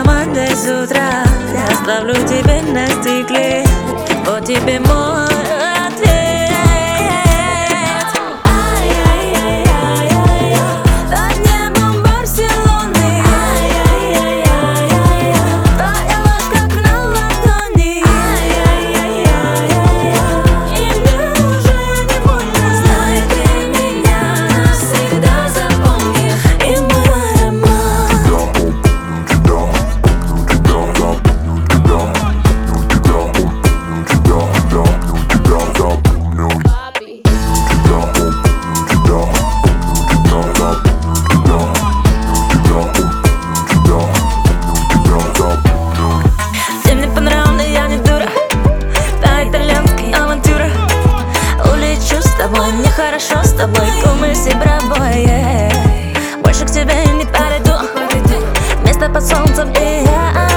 командой с утра. Я оставлю тебя на стекле. Вот тебе мой ответ. Под небом Барселоны твоя ложь как на ладони. И мне уже не больно. Знай, ты меня навсегда запомнишь. И мой аромат. Ты мне понравилась, я не дура. Та итальянская авантюра. Улечу с тобой, мне хорошо с тобой. Кумыс и бравой. Больше к тебе не подойду. Место под солнцем и я.